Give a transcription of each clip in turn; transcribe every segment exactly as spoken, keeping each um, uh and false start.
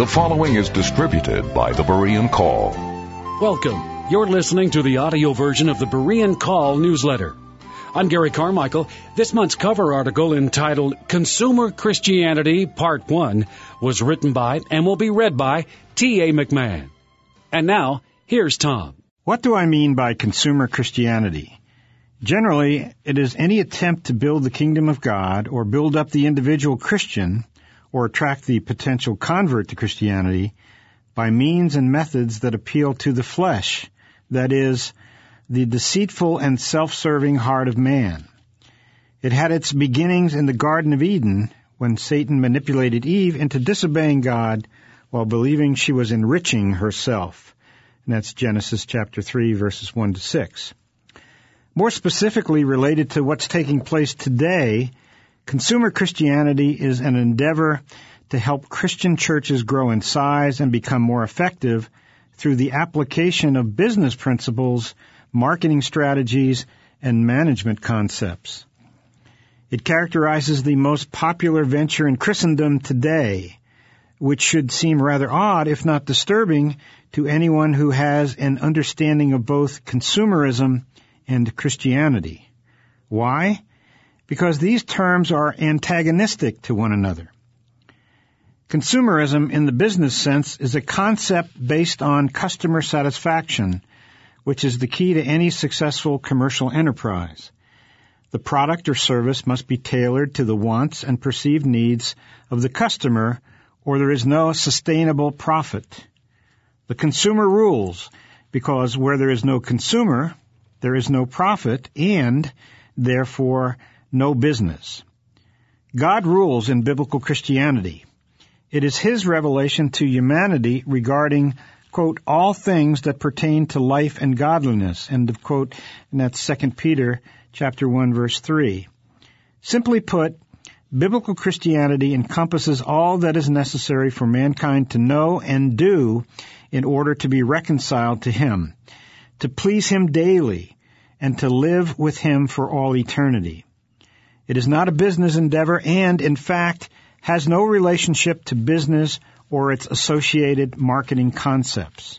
The following is distributed by the Berean Call. Welcome. You're listening to the audio version of the Berean Call newsletter. I'm Gary Carmichael. This month's cover article, entitled Consumer Christianity Part one, was written by and will be read by T A. McMahon. And now, here's Tom. What do I mean by consumer Christianity? Generally, it is any attempt to build the kingdom of God or build up the individual Christian or attract the potential convert to Christianity by means and methods that appeal to the flesh, that is, the deceitful and self-serving heart of man. It had its beginnings in the Garden of Eden when Satan manipulated Eve into disobeying God while believing she was enriching herself. And that's Genesis chapter three, verses one to six. More specifically related to what's taking place today, consumer Christianity is an endeavor to help Christian churches grow in size and become more effective through the application of business principles, marketing strategies, and management concepts. It characterizes the most popular venture in Christendom today, which should seem rather odd, if not disturbing, to anyone who has an understanding of both consumerism and Christianity. Why? Because these terms are antagonistic to one another. Consumerism in the business sense is a concept based on customer satisfaction, which is the key to any successful commercial enterprise. The product or service must be tailored to the wants and perceived needs of the customer, or there is no sustainable profit. The consumer rules, because where there is no consumer, there is no profit and, therefore, no business. God rules in biblical Christianity. It is His revelation to humanity regarding, quote, all things that pertain to life and godliness, end of quote, and that's Second Peter chapter one, verse three. Simply put, biblical Christianity encompasses all that is necessary for mankind to know and do in order to be reconciled to Him, to please Him daily, and to live with Him for all eternity. It is not a business endeavor and, in fact, has no relationship to business or its associated marketing concepts.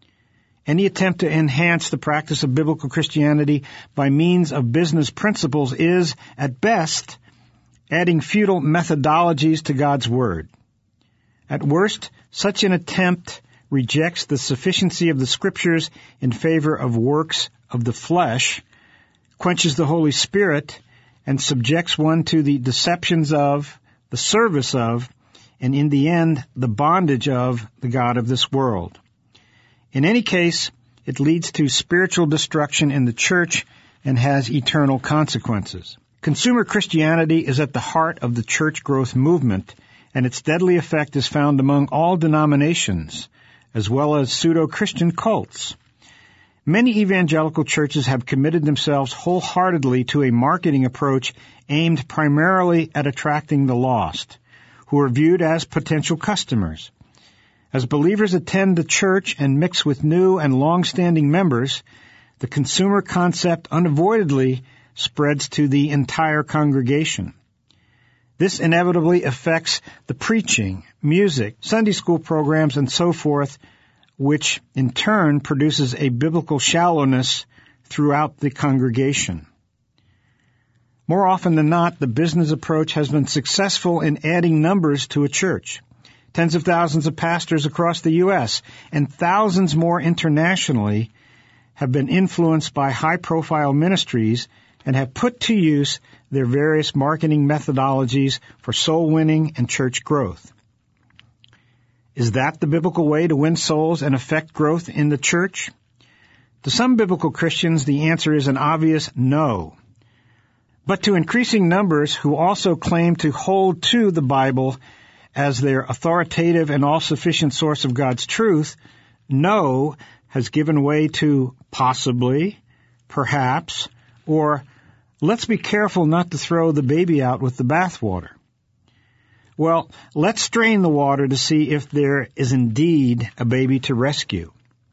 Any attempt to enhance the practice of biblical Christianity by means of business principles is, at best, adding futile methodologies to God's Word. At worst, such an attempt rejects the sufficiency of the Scriptures in favor of works of the flesh, quenches the Holy Spirit, and subjects one to the deceptions of, the service of, and in the end, the bondage of the God of this world. In any case, it leads to spiritual destruction in the church and has eternal consequences. Consumer Christianity is at the heart of the church growth movement, and its deadly effect is found among all denominations, as well as pseudo-Christian cults. Many evangelical churches have committed themselves wholeheartedly to a marketing approach aimed primarily at attracting the lost, who are viewed as potential customers. As believers attend the church and mix with new and long-standing members, the consumer concept unavoidably spreads to the entire congregation. This inevitably affects the preaching, music, Sunday school programs, and so forth, which in turn produces a biblical shallowness throughout the congregation. More often than not, the business approach has been successful in adding numbers to a church. Tens of thousands of pastors across the U S and thousands more internationally have been influenced by high-profile ministries and have put to use their various marketing methodologies for soul winning and church growth. Is that the biblical way to win souls and affect growth in the church? To some biblical Christians, the answer is an obvious no. But to increasing numbers who also claim to hold to the Bible as their authoritative and all-sufficient source of God's truth, no has given way to possibly, perhaps, or let's be careful not to throw the baby out with the bathwater. Well, let's strain the water to see if there is indeed a baby to rescue.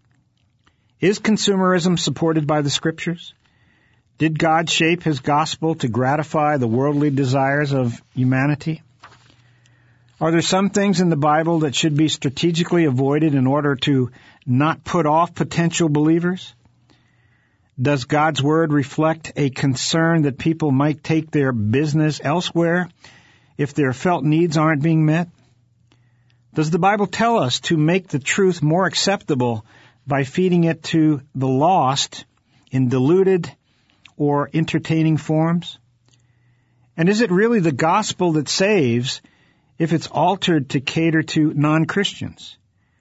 Is consumerism supported by the Scriptures? Did God shape His gospel to gratify the worldly desires of humanity? Are there some things in the Bible that should be strategically avoided in order to not put off potential believers? Does God's Word reflect a concern that people might take their business elsewhere if their felt needs aren't being met? Does the Bible tell us to make the truth more acceptable by feeding it to the lost in diluted or entertaining forms? And is it really the gospel that saves if it's altered to cater to non-Christians?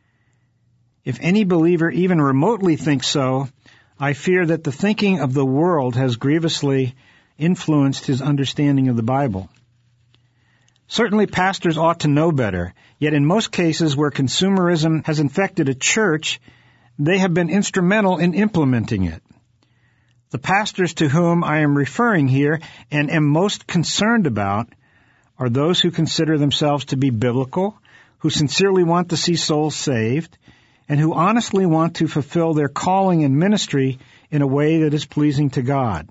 If any believer even remotely thinks so, I fear that the thinking of the world has grievously influenced his understanding of the Bible. Certainly pastors ought to know better, yet in most cases where consumerism has infected a church, they have been instrumental in implementing it. The pastors to whom I am referring here and am most concerned about are those who consider themselves to be biblical, who sincerely want to see souls saved, and who honestly want to fulfill their calling and ministry in a way that is pleasing to God.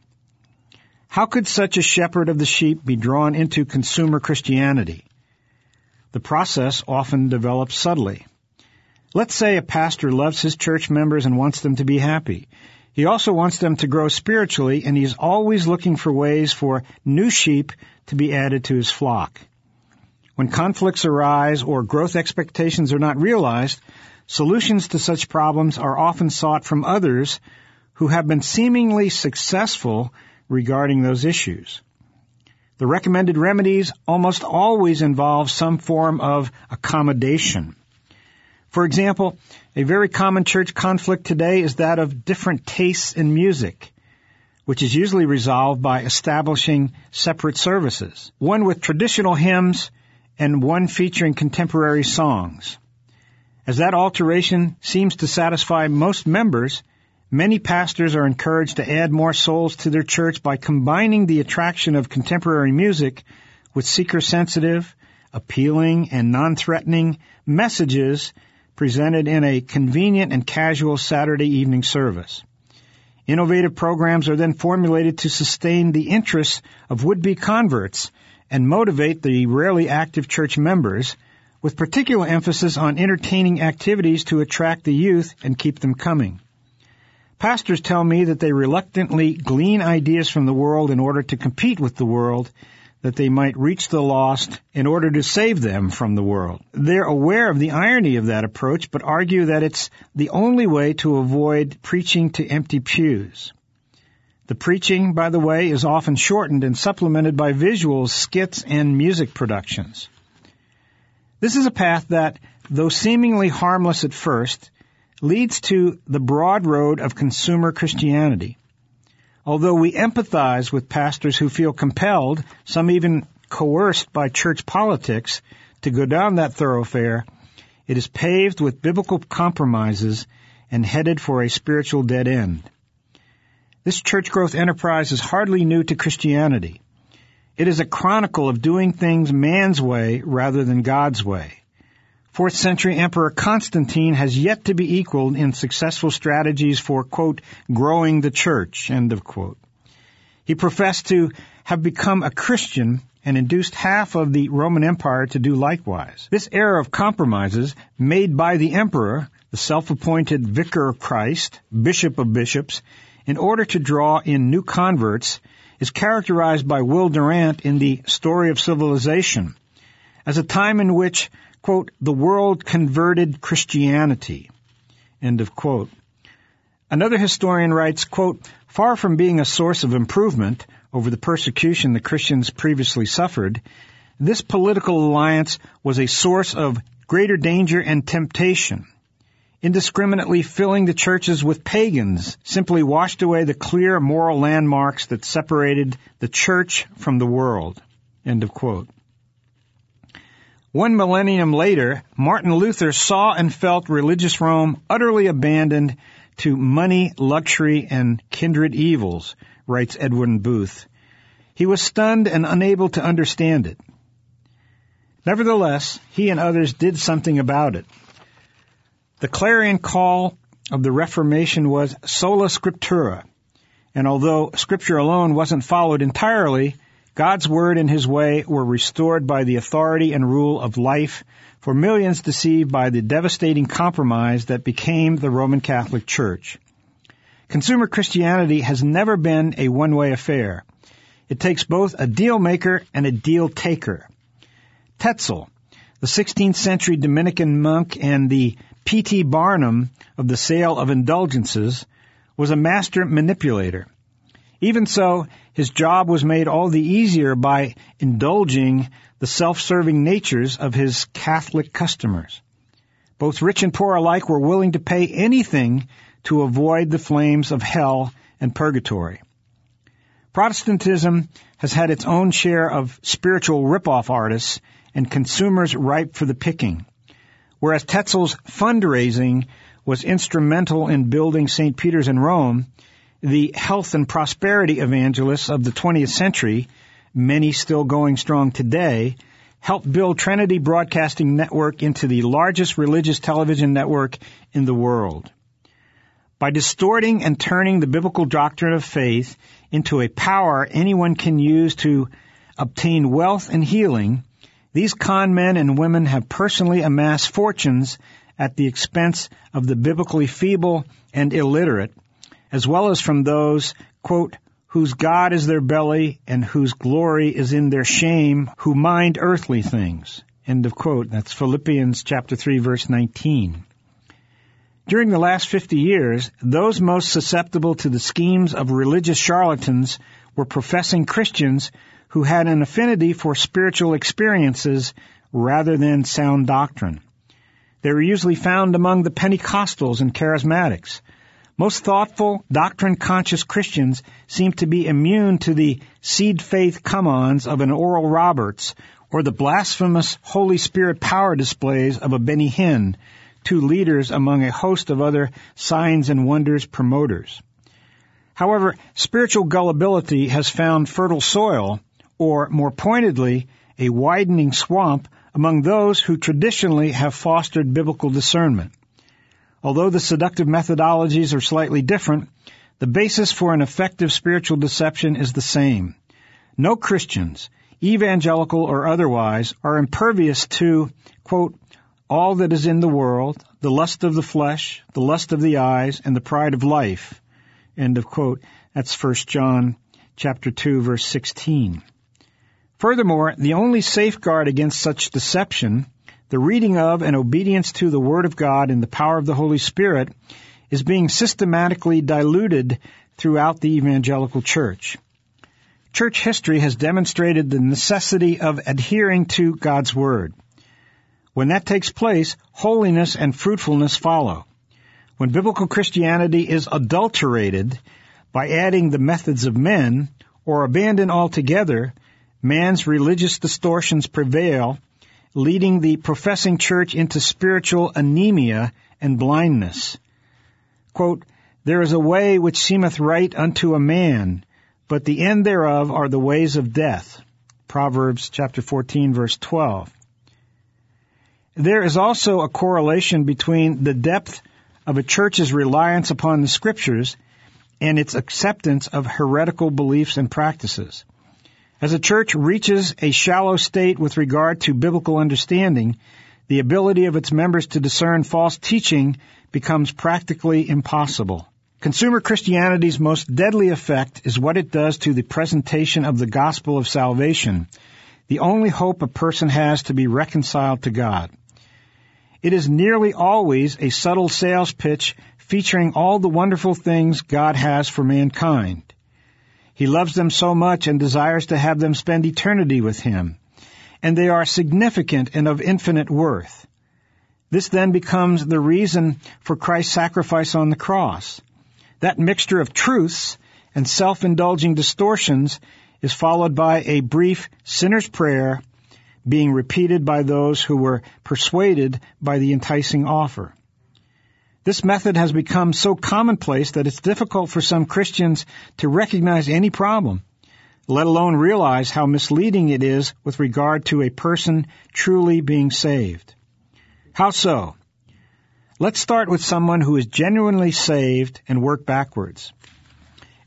How could such a shepherd of the sheep be drawn into consumer Christianity? The process often develops subtly. Let's say a pastor loves his church members and wants them to be happy. He also wants them to grow spiritually, and he's always looking for ways for new sheep to be added to his flock. When conflicts arise or growth expectations are not realized, solutions to such problems are often sought from others who have been seemingly successful regarding those issues. The recommended remedies almost always involve some form of accommodation. For example, a very common church conflict today is that of different tastes in music, which is usually resolved by establishing separate services, one with traditional hymns and one featuring contemporary songs. As that alteration seems to satisfy most members, many pastors are encouraged to add more souls to their church by combining the attraction of contemporary music with seeker-sensitive, appealing, and non-threatening messages presented in a convenient and casual Saturday evening service. Innovative programs are then formulated to sustain the interests of would-be converts and motivate the rarely active church members, with particular emphasis on entertaining activities to attract the youth and keep them coming. Pastors tell me that they reluctantly glean ideas from the world in order to compete with the world, that they might reach the lost in order to save them from the world. They're aware of the irony of that approach, but argue that it's the only way to avoid preaching to empty pews. The preaching, by the way, is often shortened and supplemented by visuals, skits, and music productions. This is a path that, though seemingly harmless at first, leads to the broad road of consumer Christianity. Although we empathize with pastors who feel compelled, some even coerced by church politics, to go down that thoroughfare, it is paved with biblical compromises and headed for a spiritual dead end. This church growth enterprise is hardly new to Christianity. It is a chronicle of doing things man's way rather than God's way. Fourth century Emperor Constantine has yet to be equaled in successful strategies for, quote, growing the church, end of quote. He professed to have become a Christian and induced half of the Roman Empire to do likewise. This era of compromises made by the emperor, the self-appointed vicar of Christ, bishop of bishops, in order to draw in new converts, is characterized by Will Durant in The Story of Civilization as a time in which, quote, the world converted Christianity, end of quote. Another historian writes, quote, far from being a source of improvement over the persecution the Christians previously suffered, this political alliance was a source of greater danger and temptation. Indiscriminately filling the churches with pagans simply washed away the clear moral landmarks that separated the church from the world, end of quote. One millennium later, Martin Luther saw and felt religious Rome utterly abandoned to money, luxury, and kindred evils, writes Edwin Booth. He was stunned and unable to understand it. Nevertheless, he and others did something about it. The clarion call of the Reformation was sola scriptura, and although Scripture alone wasn't followed entirely, God's word and his way were restored by the authority and rule of life for millions deceived by the devastating compromise that became the Roman Catholic Church. Consumer Christianity has never been a one-way affair. It takes both a deal maker and a deal taker. Tetzel, the sixteenth century Dominican monk and the P T Barnum of the sale of indulgences, was a master manipulator. Even so, his job was made all the easier by indulging the self-serving natures of his Catholic customers. Both rich and poor alike were willing to pay anything to avoid the flames of hell and purgatory. Protestantism has had its own share of spiritual rip-off artists and consumers ripe for the picking. Whereas Tetzel's fundraising was instrumental in building Saint Peter's in Rome, the health and prosperity evangelists of the twentieth century, many still going strong today, helped build Trinity Broadcasting Network into the largest religious television network in the world. By distorting and turning the biblical doctrine of faith into a power anyone can use to obtain wealth and healing, these con men and women have personally amassed fortunes at the expense of the biblically feeble and illiterate, as well as from those, quote, whose God is their belly and whose glory is in their shame, who mind earthly things. End of quote. That's Philippians chapter three, verse nineteen. During the last fifty years, those most susceptible to the schemes of religious charlatans were professing Christians who had an affinity for spiritual experiences rather than sound doctrine. They were usually found among the Pentecostals and Charismatics. Most thoughtful, doctrine-conscious Christians seem to be immune to the seed faith come-ons of an Oral Roberts or the blasphemous Holy Spirit power displays of a Benny Hinn, two leaders among a host of other signs and wonders promoters. However, spiritual gullibility has found fertile soil, or more pointedly, a widening swamp among those who traditionally have fostered biblical discernment. Although the seductive methodologies are slightly different, the basis for an effective spiritual deception is the same. No Christians, evangelical or otherwise, are impervious to, quote, all that is in the world, the lust of the flesh, the lust of the eyes, and the pride of life. End of quote. That's First John chapter two, verse sixteen. Furthermore, the only safeguard against such deception, the reading of and obedience to the Word of God in the power of the Holy Spirit, is being systematically diluted throughout the evangelical church. Church history has demonstrated the necessity of adhering to God's Word. When that takes place, holiness and fruitfulness follow. When biblical Christianity is adulterated by adding the methods of men or abandoned altogether, man's religious distortions prevail, leading the professing church into spiritual anemia and blindness. Quote, there is a way which seemeth right unto a man, but the end thereof are the ways of death. Proverbs chapter fourteen, verse twelve. There is also a correlation between the depth of a church's reliance upon the Scriptures and its acceptance of heretical beliefs and practices. As a church reaches a shallow state with regard to biblical understanding, the ability of its members to discern false teaching becomes practically impossible. Consumer Christianity's most deadly effect is what it does to the presentation of the gospel of salvation, the only hope a person has to be reconciled to God. It is nearly always a subtle sales pitch featuring all the wonderful things God has for mankind. He loves them so much and desires to have them spend eternity with Him, and they are significant and of infinite worth. This then becomes the reason for Christ's sacrifice on the cross. That mixture of truths and self-indulging distortions is followed by a brief sinner's prayer being repeated by those who were persuaded by the enticing offer. This method has become so commonplace that it's difficult for some Christians to recognize any problem, let alone realize how misleading it is with regard to a person truly being saved. How so? Let's start with someone who is genuinely saved and work backwards.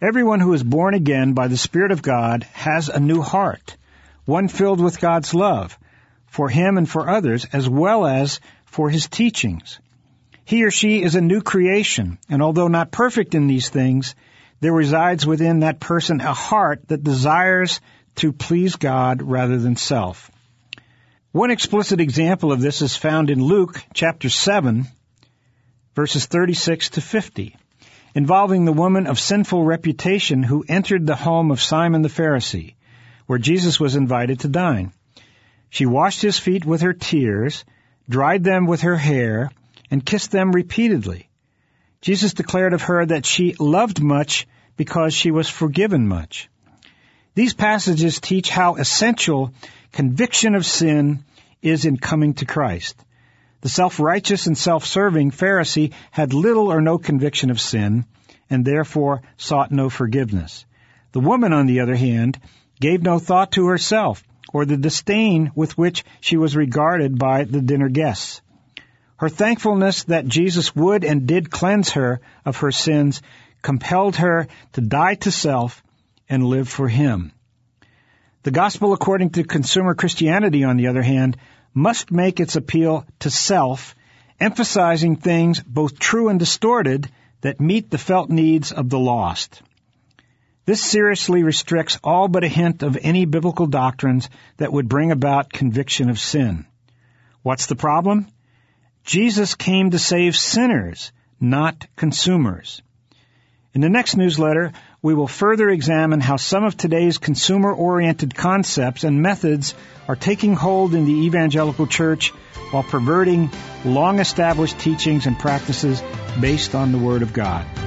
Everyone who is born again by the Spirit of God has a new heart, one filled with God's love, for him and for others, as well as for his teachings. He or she is a new creation, and although not perfect in these things, there resides within that person a heart that desires to please God rather than self. One explicit example of this is found in Luke chapter seven, verses thirty-six to fifty, involving the woman of sinful reputation who entered the home of Simon the Pharisee, where Jesus was invited to dine. She washed his feet with her tears, dried them with her hair, and kissed them repeatedly. Jesus declared of her that she loved much because she was forgiven much. These passages teach how essential conviction of sin is in coming to Christ. The self-righteous and self-serving Pharisee had little or no conviction of sin, and therefore sought no forgiveness. The woman, on the other hand, gave no thought to herself, or the disdain with which she was regarded by the dinner guests. Her thankfulness that Jesus would and did cleanse her of her sins compelled her to die to self and live for him. The gospel according to consumer Christianity, on the other hand, must make its appeal to self, emphasizing things both true and distorted that meet the felt needs of the lost. This seriously restricts all but a hint of any biblical doctrines that would bring about conviction of sin. What's the problem? Jesus came to save sinners, not consumers. In the next newsletter, we will further examine how some of today's consumer-oriented concepts and methods are taking hold in the evangelical church while perverting long-established teachings and practices based on the Word of God.